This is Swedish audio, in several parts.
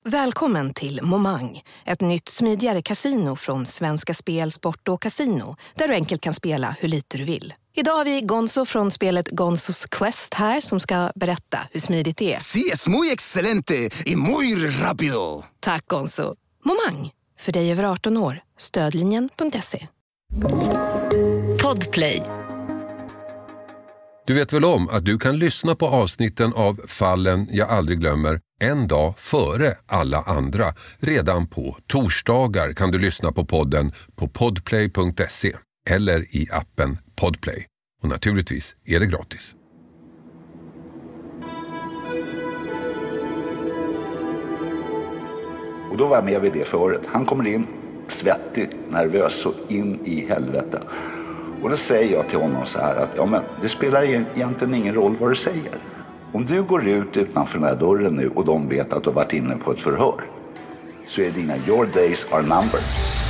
Välkommen till Momang, ett nytt smidigare kasino från Svenska Spel, Sport och Casino, där du enkelt kan spela hur lite du vill. Idag har vi Gonzo från spelet Gonzos Quest här som ska berätta hur smidigt det är. Sí, es muy excelente y muy rápido. Tack Gonzo. Momang, för dig över 18 år. Stödlinjen.se. Podplay. Du vet väl om att du kan lyssna på avsnitten av Fallen jag aldrig glömmer en dag före alla andra. Redan på torsdagar kan du lyssna på podden på podplay.se eller i appen Podplay. Och naturligtvis är det gratis. Och då var jag med vid det förut. Han kommer in svettig, nervös och in i helvete. Och då säger jag till honom så här att men det spelar egentligen ingen roll vad du säger. Om du går ut utanför den här dörren nu och de vet att du har varit inne på ett förhör, så är your days are numbered.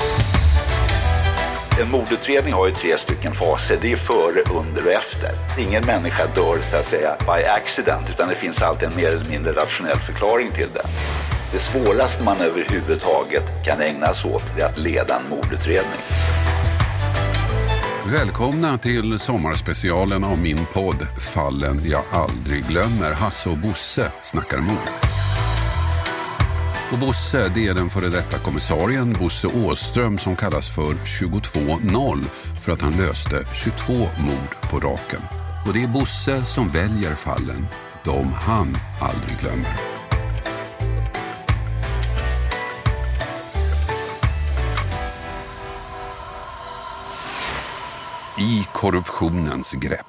En mordutredning har ju 3 stycken faser. Det är före, under och efter. Ingen människa dör så att säga by accident, utan det finns alltid en mer eller mindre rationell förklaring till det. Det svåraste man överhuvudtaget kan ägna sig åt är att leda en mordutredning. Välkomna till sommarspecialen av min podd Fallen jag aldrig glömmer. Hasse och Bosse snackar mord. Och Bosse, det är den före detta kommissarien Bosse Åström som kallas för 22-0 för att han löste 22 mord på raken. Och det är Bosse som väljer fallen, de han aldrig glömmer. I korruptionens grepp.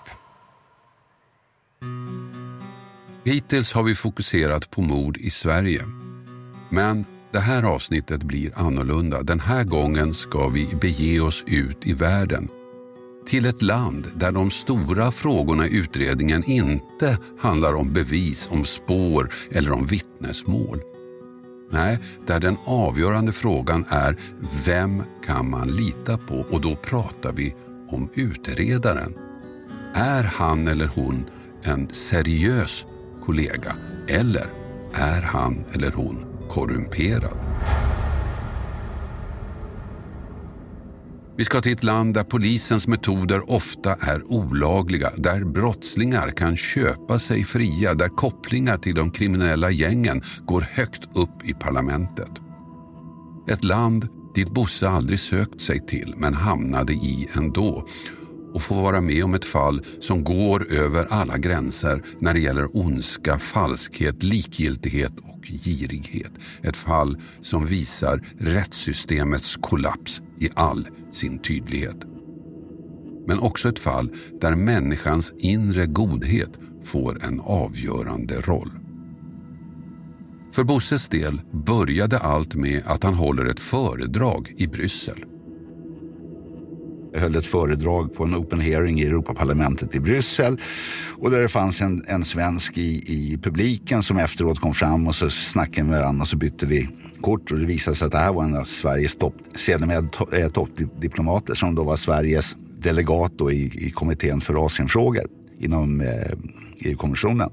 Hittills har vi fokuserat på mord i Sverige. Men det här avsnittet blir annorlunda. Den här gången ska vi bege oss ut i världen. Till ett land där de stora frågorna i utredningen inte handlar om bevis, om spår eller om vittnesmål. Nej, där den avgörande frågan är vem kan man lita på? Och då pratar vi om utredaren. Är han eller hon en seriös kollega eller är han eller hon korrumperad? Vi ska till ett land där polisens metoder ofta är olagliga, där brottslingar kan köpa sig fria, där kopplingar till de kriminella gängen går högt upp i parlamentet. Ett land dit Bosse aldrig sökt sig till men hamnade i ändå och får vara med om ett fall som går över alla gränser när det gäller ondska, falskhet, likgiltighet och girighet. Ett fall som visar rättssystemets kollaps i all sin tydlighet. Men också ett fall där människans inre godhet får en avgörande roll. För Bosses del började allt med att han håller ett föredrag i Bryssel. Jag höll ett föredrag på en open hearing i Europaparlamentet i Bryssel och där det fanns en svensk i publiken som efteråt kom fram och så snackade med varandra och så bytte vi kort och det visade sig att det här var en av Sveriges toppdiplomater som då var Sveriges delegat då i kommittén för Asienfrågor inom EU-kommissionen.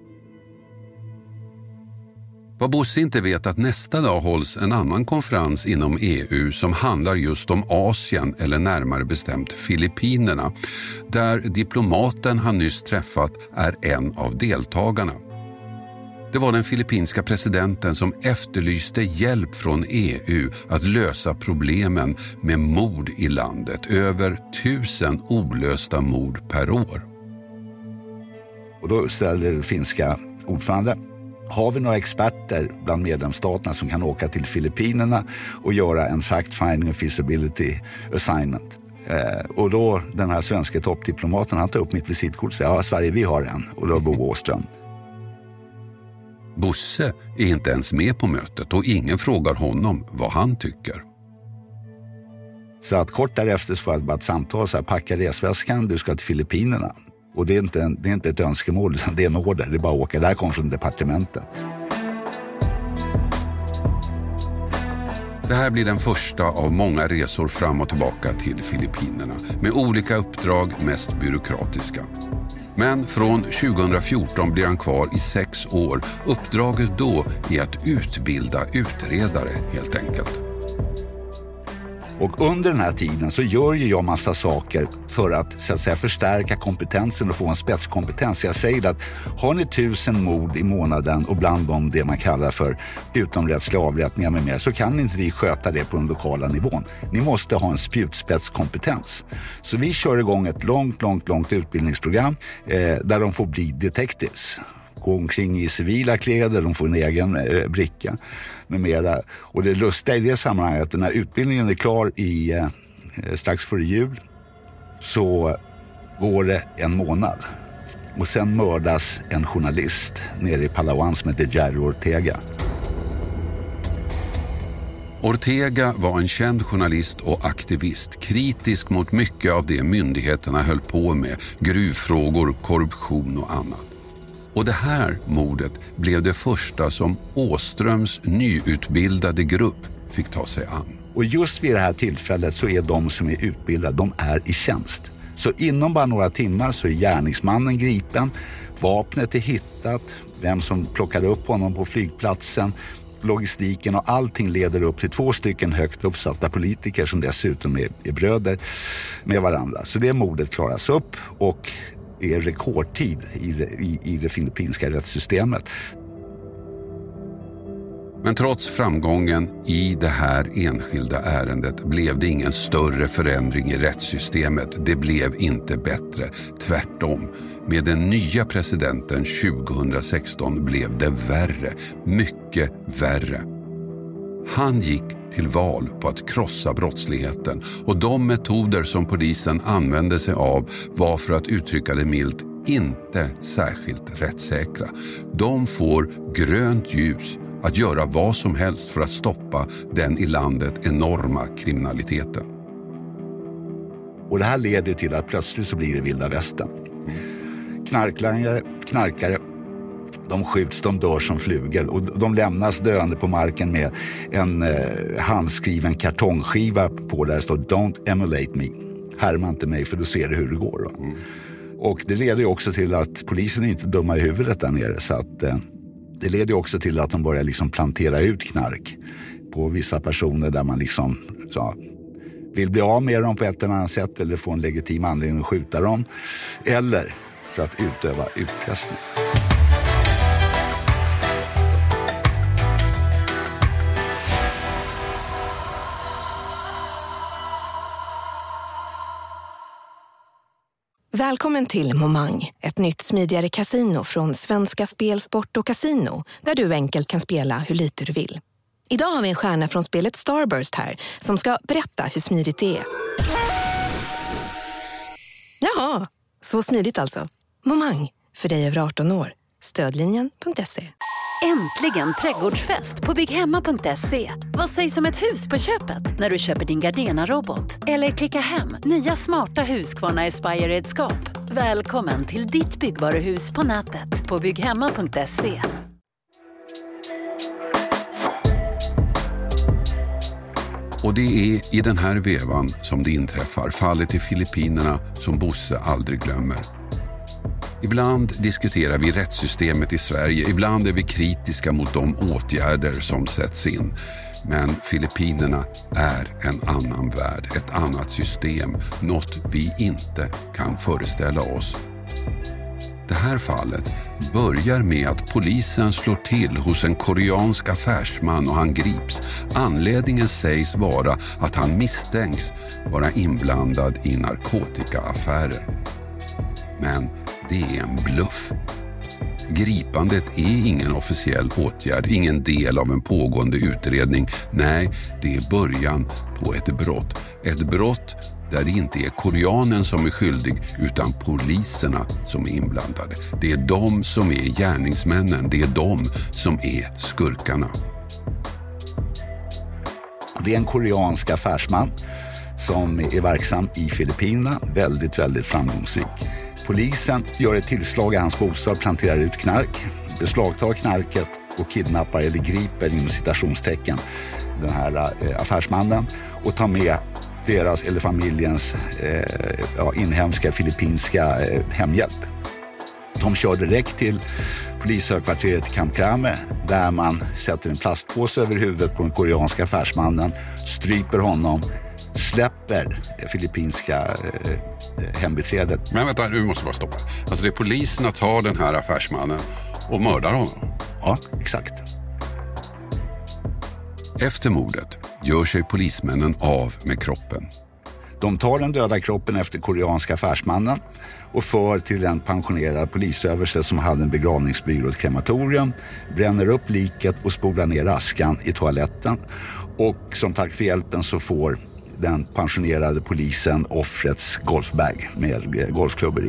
Vad Bosse inte vet att nästa dag hålls en annan konferens inom EU som handlar just om Asien eller närmare bestämt Filippinerna, där diplomaten han nyss träffat är en av deltagarna. Det var den filippinska presidenten som efterlyste hjälp från EU att lösa problemen med mord i landet, över 1000 olösta mord per år. Och då ställde finska ordförande: har vi några experter bland medlemsstaterna som kan åka till Filippinerna och göra en fact-finding och feasibility assignment? Och då den här svenska toppdiplomaten, han tar upp mitt visitkort och säger ja, Sverige, vi har en. Och då Bo Åström. Bosse är inte ens med på mötet och ingen frågar honom vad han tycker. Så att kort därefter så får jag bara ett samtal så här: packa resväskan, du ska till Filippinerna. Och det är inte ett önskemål, utan det är en order. Det är bara att åka. Det här kom från departementet. Det här blir den första av många resor fram och tillbaka till Filippinerna. Med olika uppdrag, mest byråkratiska. Men från 2014 blir han kvar i 6 år. Uppdraget då är att utbilda utredare helt enkelt. Och under den här tiden så gör ju jag massa saker för att, så att säga, förstärka kompetensen och få en spetskompetens. Jag säger att har ni 1000 mord i månaden och bland dem det man kallar för utomrättsliga avrättningar med mer, så kan inte ni sköta det på den lokala nivån. Ni måste ha en spjutspetskompetens. Så vi kör igång ett långt utbildningsprogram där de får bli detectives. Gå omkring i civila kläder, de får en egen bricka med mera. Och det lustiga i det sammanhanget är att när utbildningen är klar strax före jul så går det en månad. Och sen mördas en journalist nere i Palawan som heter Jerry Ortega. Ortega var en känd journalist och aktivist, kritisk mot mycket av det myndigheterna höll på med, gruvfrågor, korruption och annat. Och det här mordet blev det första som Åströms nyutbildade grupp fick ta sig an. Och just vid det här tillfället så är de som är utbildade, de är i tjänst. Så inom bara några timmar så är gärningsmannen gripen, vapnet är hittat, vem som plockade upp honom på flygplatsen, logistiken och allting leder upp till 2 stycken högt uppsatta politiker som dessutom är bröder med varandra. Så det mordet klaras upp och är rekordtid i det filippinska rättssystemet. Men trots framgången i det här enskilda ärendet blev det ingen större förändring i rättssystemet. Det blev inte bättre. Tvärtom. Med den nya presidenten 2016 blev det värre. Mycket värre. Han gick till val på att krossa brottsligheten och de metoder som polisen använde sig av var, för att uttrycka det milt, inte särskilt rättssäkra. De får grönt ljus att göra vad som helst för att stoppa den i landet enorma kriminaliteten. Och det här leder till att plötsligt så blir det vilda västern. Knarkare, de skjuts, de dör som flugor och de lämnas döende på marken med en handskriven kartongskiva på där det står "Don't emulate me". Härma inte mig för då ser du hur det går. Och det leder ju också till att polisen är inte dumma i huvudet där nere, så att det leder ju också till att de börjar liksom plantera ut knark på vissa personer där man liksom vill bli av med dem på ett eller annat sätt eller få en legitim anledning att skjuta dem eller för att utöva utpressning. Välkommen till Momang, ett nytt smidigare kasino från Svenska Spel, Sport och Casino, där du enkelt kan spela hur lite du vill. Idag har vi en stjärna från spelet Starburst här som ska berätta hur smidigt det är. Jaha, så smidigt alltså. Momang, för dig över 18 år. Stödlinjen.se. Äntligen trädgårdsfest på bygghemma.se. Vad sägs om ett hus på köpet när du köper din Gardena-robot? Eller klicka hem nya smarta Husqvarna Aspire-redskap. Välkommen till ditt byggvaruhus på nätet på bygghemma.se. Och det är i den här vevan som det inträffar, fallet i Filippinerna som Bosse aldrig glömmer. Ibland diskuterar vi rättssystemet i Sverige, ibland är vi kritiska mot de åtgärder som sätts in. Men Filippinerna är en annan värld, ett annat system, något vi inte kan föreställa oss. Det här fallet börjar med att polisen slår till hos en koreansk affärsman och han grips. Anledningen sägs vara att han misstänks vara inblandad i narkotikaaffärer. Men det är en bluff. Gripandet är ingen officiell åtgärd, ingen del av en pågående utredning. Nej, det är början på ett brott. Ett brott där det inte är koreanen som är skyldig utan poliserna som är inblandade. Det är de som är gärningsmännen, det är de som är skurkarna. Det är en koreansk affärsman som är verksam i Filippinerna, väldigt, väldigt framgångsrik. Polisen gör ett tillslag i hans bostad, planterar ut knark, beslagtar knarket och kidnappar eller griper inom citationstecken den här affärsmannen och tar med deras eller familjens inhemska filippinska hemhjälp. De kör direkt till polishögkvarteret i Camp Crame där man sätter en plastpåse över huvudet på den koreanska affärsmannen, stryper honom, släpper det filippinska hembiträdet. Men vänta, du måste bara stoppa. Alltså det är poliserna tar den här affärsmannen och mördar honom. Ja, exakt. Efter mordet gör sig polismännen av med kroppen. De tar den döda kroppen efter koreanska affärsmannen och för till en pensionerad polisöverste som hade en begravningsbyrå och ett krematorium, bränner upp liket och spolar ner askan i toaletten. Och som tack för hjälpen så får den pensionerade polisen offrets golfbag med golfklubbor i.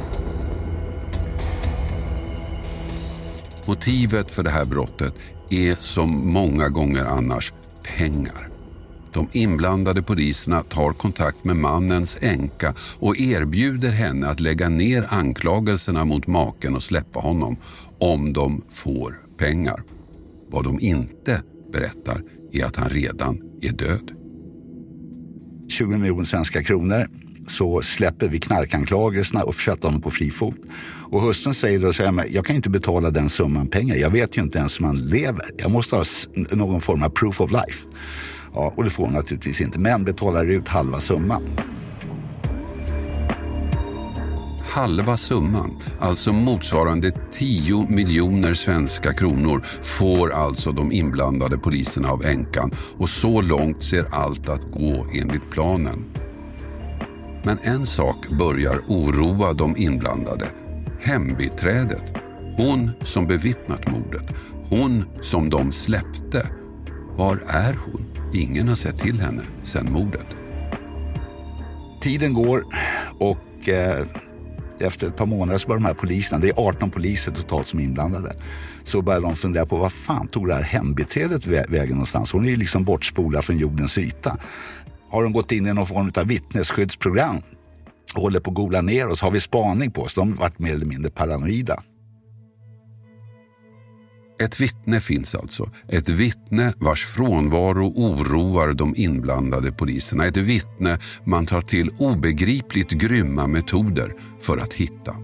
Motivet för det här brottet är som många gånger annars pengar. De inblandade poliserna tar kontakt med mannens änka och erbjuder henne att lägga ner anklagelserna mot maken och släppa honom om de får pengar. Vad de inte berättar är att han redan är död. 20 miljoner svenska kronor så släpper vi knarkanklagelserna och försätter honom på fri fot. Och hustrun säger då så här, jag kan inte betala den summan pengar. Jag vet ju inte ens om han lever. Jag måste ha någon form av proof of life. Ja, och det får hon naturligtvis inte, men betalar ut halva summan. Halva summan, alltså motsvarande 10 miljoner svenska kronor, får alltså de inblandade poliserna av änkan, och så långt ser allt att gå enligt planen. Men en sak börjar oroa de inblandade. Hembiträdet, hon som bevittnat mordet, hon som de släppte. Var är hon? Ingen har sett till henne sedan mordet. Tiden går och efter ett par månader så börjar de här poliserna, det är 18 poliser totalt som är inblandade, så börjar de fundera på vad fan tog det här hembiträdet vägen någonstans? Hon är ju liksom bortspolad från jordens yta. Har de gått in i någon form av vittnesskyddsprogram? Håller på att gola ner oss? Har vi spaning på oss? De har varit mer eller mindre paranoida. Ett vittne finns alltså. Ett vittne vars frånvaro oroar de inblandade poliserna. Ett vittne man tar till obegripligt grymma metoder för att hitta.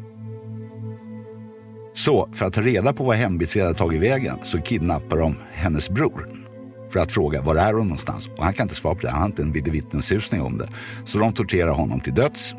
Så för att ta reda på vad hembiträdet tagit vägen så kidnappar de hennes bror. För att fråga var är hon någonstans. Och han kan inte svara på det. Han har inte en vittnessusning om det. Så de torterar honom till döds.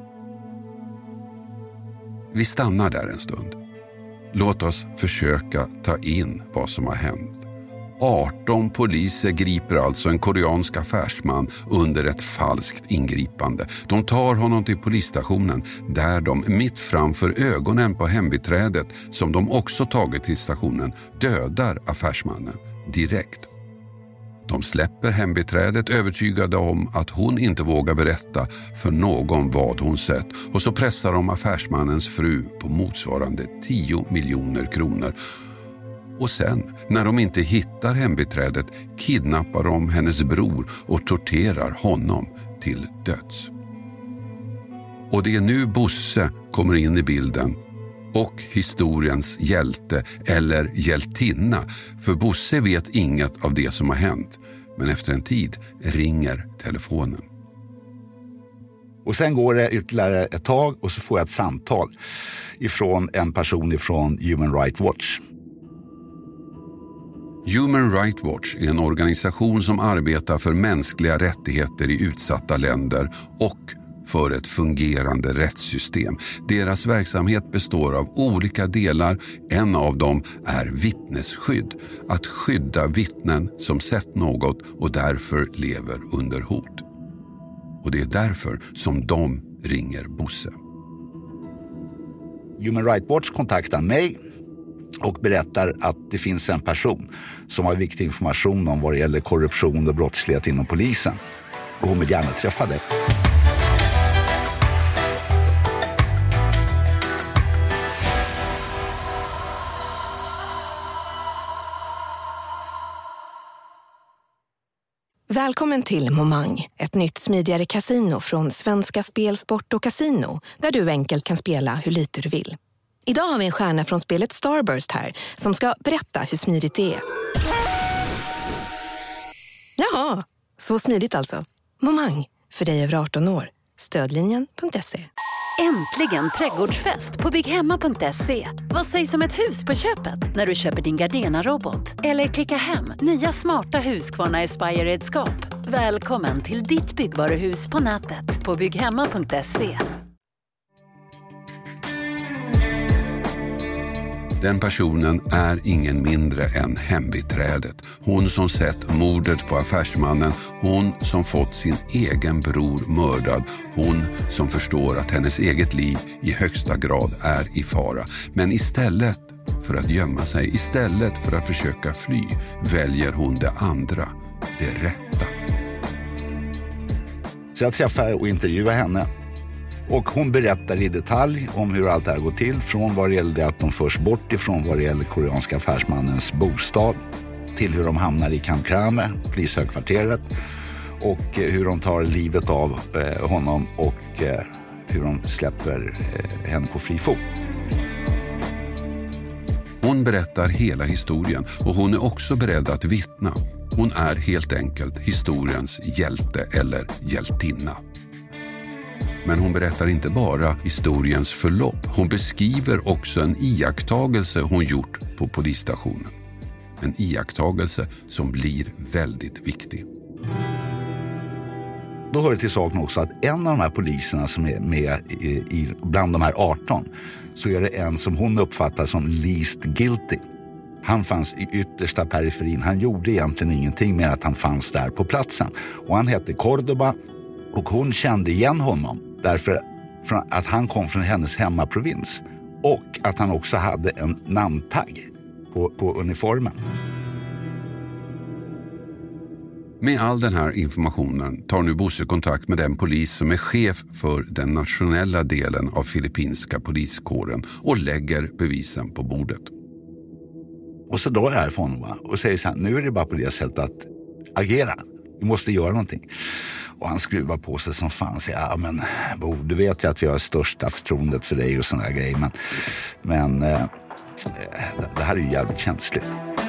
Vi stannar där en stund. Låt oss försöka ta in vad som har hänt. 18 poliser griper alltså en koreansk affärsman under ett falskt ingripande. De tar honom till polisstationen där de mitt framför ögonen på hembiträdet, som de också tagit till stationen, dödar affärsmannen direkt. De släpper hembiträdet övertygade om att hon inte vågar berätta för någon vad hon sett, och så pressar de affärsmannens fru på motsvarande 10 miljoner kronor. Och sen, när de inte hittar hembiträdet, kidnappar de hennes bror och torterar honom till döds. Och det är nu Bosse kommer in i bilden, och historiens hjälte eller hjältinna, för Bosse vet inget av det som har hänt, men efter en tid ringer telefonen. Och sen går det ytterligare ett tag och så får jag ett samtal ifrån en person ifrån Human Rights Watch. Human Rights Watch är en organisation som arbetar för mänskliga rättigheter i utsatta länder och för ett fungerande rättssystem. Deras verksamhet består av olika delar. En av dem är vittnesskydd. Att skydda vittnen som sett något och därför lever under hot. Och det är därför som de ringer Bosse. Human Rights Watch kontaktar mig och berättar att det finns en person som har viktig information om vad det gäller korruption och brottslighet inom polisen. Och hon vill gärna träffa dig. Välkommen till Momang, ett nytt smidigare kasino från Svenska Spel, Sport och Casino, där du enkelt kan spela hur lite du vill. Idag har vi en stjärna från spelet Starburst här som ska berätta hur smidigt det är. Jaha, så smidigt alltså. Momang, för dig över 18 år. Stödlinjen.se. Äntligen trädgårdsfest på bygghemma.se. Vad sägs om ett hus på köpet när du köper din Gardena-robot? Eller klicka hem nya smarta Husqvarna Aspire-redskap. Välkommen till ditt byggvaruhus på nätet på bygghemma.se. Den personen är ingen mindre än hembiträdet. Hon som sett mordet på affärsmannen. Hon som fått sin egen bror mördad. Hon som förstår att hennes eget liv i högsta grad är i fara. Men istället för att gömma sig, istället för att försöka fly, väljer hon det andra, det rätta. Så jag träffar och intervjuar henne. Och hon berättar i detalj om hur allt det här går till. Från vad det gäller att de förs bort ifrån vad det gäller koreanska affärsmannens bostad. Till hur de hamnar i Camp Crame, polishögkvarteret. Och hur de tar livet av honom och hur de släpper henne på fri fot. Hon berättar hela historien och hon är också beredd att vittna. Hon är helt enkelt historiens hjälte eller hjältinna. Men hon berättar inte bara historiens förlopp. Hon beskriver också en iakttagelse hon gjort på polisstationen. En iakttagelse som blir väldigt viktig. Då hör det till saken också att en av de här poliserna som är med bland de här 18, så är det en som hon uppfattar som least guilty. Han fanns i yttersta periferin. Han gjorde egentligen ingenting med att han fanns där på platsen. Och han hette Cordoba och hon kände igen honom därför att han kom från hennes hemmaprovins och att han också hade en namntagg på uniformen. Med all den här informationen tar nu Bosse kontakt med den polis som är chef för den nationella delen av filippinska poliskåren och lägger bevisen på bordet. Och så drar jag härifrån och säger så här, nu är det bara på det sättet att agera. Vi måste göra någonting. Och han skruvar på sig som fan. Så ja, men Bo, du vet ju att jag har största förtroendet för dig och såna här grejer. Men det här är ju jävligt känsligt.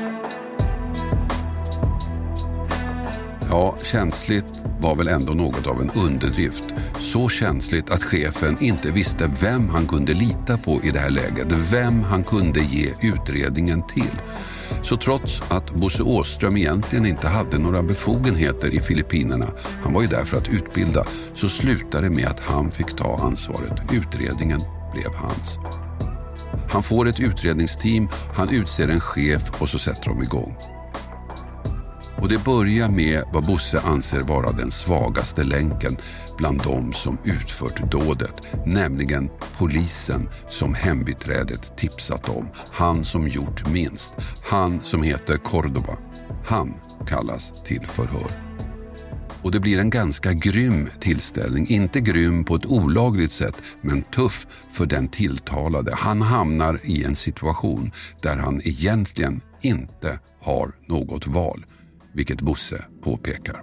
Ja, känsligt var väl ändå något av en underdrift. Så känsligt att chefen inte visste vem han kunde lita på i det här läget. Vem han kunde ge utredningen till. Så trots att Bosse Åström egentligen inte hade några befogenheter i Filippinerna, han var ju där för att utbilda, så slutade det med att han fick ta ansvaret. Utredningen blev hans. Han får ett utredningsteam, han utser en chef och så sätter de igång. Och det börjar med vad Bosse anser vara den svagaste länken bland de som utfört dådet, nämligen polisen som hembiträdet tipsat om. Han som gjort minst. Han som heter Cordoba. Han kallas till förhör. Och det blir en ganska grym tillställning. Inte grym på ett olagligt sätt, men tuff för den tilltalade. Han hamnar i en situation där han egentligen inte har något val. Vilket Bosse påpekar.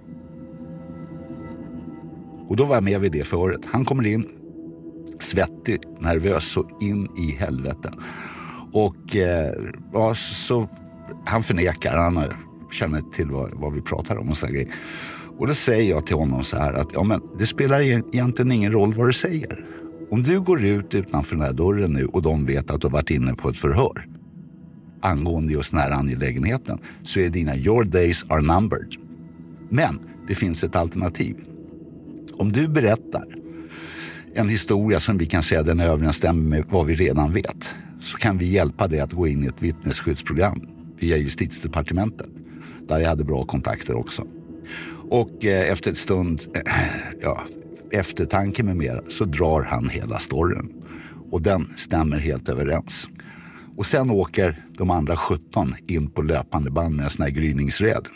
Och då var jag med vid det förhöret. Han kommer in, svettig, nervös så in i helvete. Och så han förnekar, han känner till vad vi pratar om och så grejer. Och då säger jag till honom så här att ja, men det spelar egentligen ingen roll vad du säger. Om du går ut utanför den här dörren nu och de vet att du har varit inne på ett förhör angående just den här angelägenheten, så är your days are numbered. Men det finns ett alternativ. Om du berättar en historia som vi kan säga den överensstämmer med vad vi redan vet, så kan vi hjälpa dig att gå in i ett vittnesskyddsprogram via Justitiedepartementet, där jag hade bra kontakter också. Och efter ett stund eftertanke med mera, så drar han hela storyn. Och den stämmer helt överens. Och sen åker de andra 17 in på löpande band med en sån här gryningsred.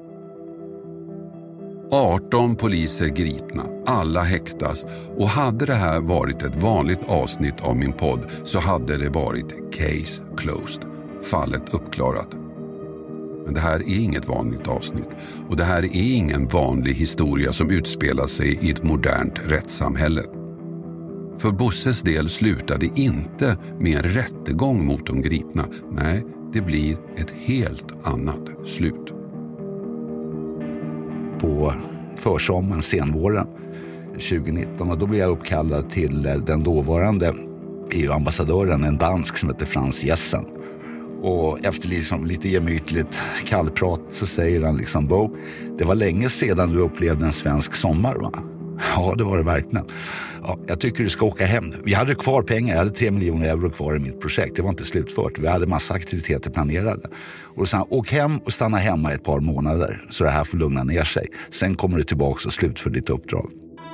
18 poliser gripna, alla häktas, och hade det här varit ett vanligt avsnitt av min podd så hade det varit case closed, fallet uppklarat. Men det här är inget vanligt avsnitt och det här är ingen vanlig historia som utspelar sig i ett modernt rättssamhälle. För Bosses del slutade inte med en rättegång mot de gripna. Nej, det blir ett helt annat slut. På försommaren, senvåren, 2019 och då blev jag uppkallad till den dåvarande EU-ambassadören, en dansk som heter Frans Jessen. Och efter liksom lite gemytligt kallprat så säger han liksom: Bo, det var länge sedan du upplevde en svensk sommar, va? Ja, det var det verkligen. Ja, jag tycker du ska åka hem. Vi hade kvar pengar, jag hade 3 miljoner euro kvar i mitt projekt. Det var inte slutfört, vi hade massa aktiviteter planerade. Och då sa han: åk hem och stanna hemma ett par månader så det här får lugna ner sig. Sen kommer du tillbaka och slutför ditt uppdrag.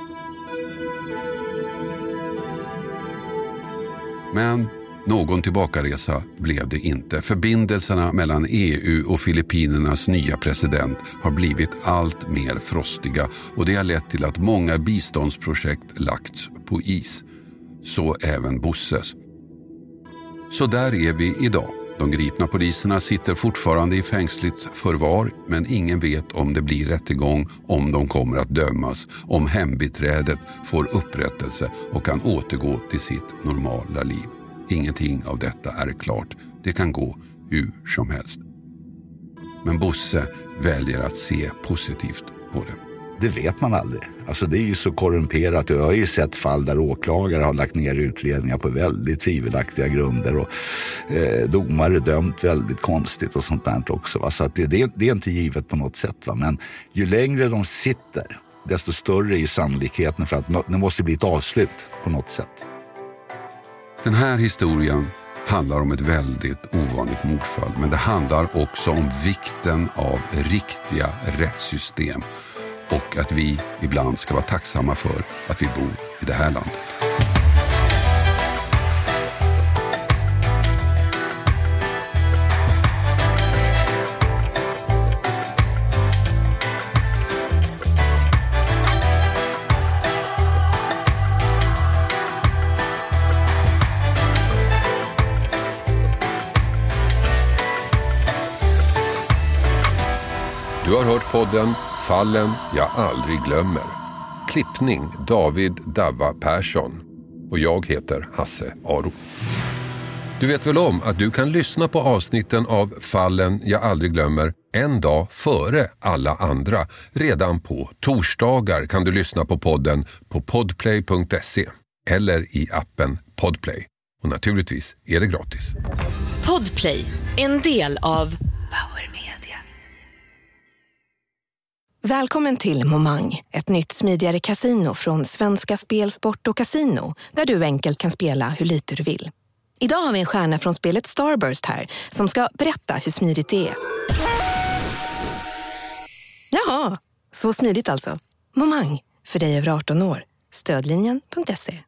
Men någon tillbakaresa blev det inte. Förbindelserna mellan EU och Filippinernas nya president har blivit allt mer frostiga och det har lett till att många biståndsprojekt lagts på is. Så även Bosses. Så där är vi idag. De gripna poliserna sitter fortfarande i fängsligt förvar, men ingen vet om det blir rättegång, om de kommer att dömas, om hembiträdet får upprättelse och kan återgå till sitt normala liv. Ingenting av detta är klart. Det kan gå hur som helst. Men Bosse väljer att se positivt på det. Det vet man aldrig. Alltså det är ju så korrumperat. Jag har ju sett fall där åklagare har lagt ner utredningar på väldigt tvivelaktiga grunder och domare dömt väldigt konstigt och sånt där också. Va? Så att det är inte givet på något sätt. Va? Men ju längre de sitter, desto större är sannolikheten för att det måste bli ett avslut på något sätt. Den här historien handlar om ett väldigt ovanligt mordfall, men det handlar också om vikten av riktiga rättssystem och att vi ibland ska vara tacksamma för att vi bor i det här landet. Du har hört podden Fallen jag aldrig glömmer. Klippning David Davva Persson. Och jag heter Hasse Aro. Du vet väl om att du kan lyssna på avsnitten av Fallen jag aldrig glömmer en dag före alla andra. Redan på torsdagar kan du lyssna på podden på podplay.se eller i appen Podplay. Och naturligtvis är det gratis. Podplay, en del av Power Media. Välkommen till Momang, ett nytt smidigare kasino från Svenska Spel, Sport och Casino, där du enkelt kan spela hur lite du vill. Idag har vi en stjärna från spelet Starburst här som ska berätta hur smidigt det är. Jaha, så smidigt alltså. Momang, för dig över 18 år. Stödlinjen.se.